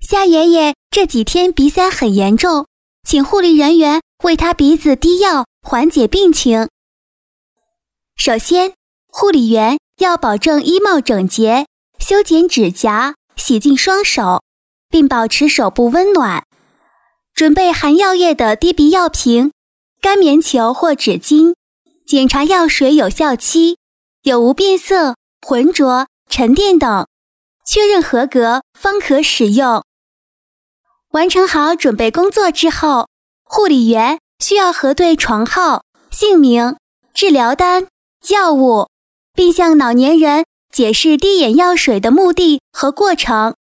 夏爷爷这几天鼻塞很严重，请护理人员为他鼻子滴药，缓解病情。首先，护理员要保证衣帽整洁，修剪指甲，洗净双手，并保持手部温暖。准备含药液的滴鼻药瓶、干棉球或纸巾，检查药水有效期，有无变色、浑浊、沉淀等，确认合格方可使用。完成好准备工作之后，护理员需要核对床号、姓名、治疗单、药物，并向老年人解释滴眼药水的目的和过程。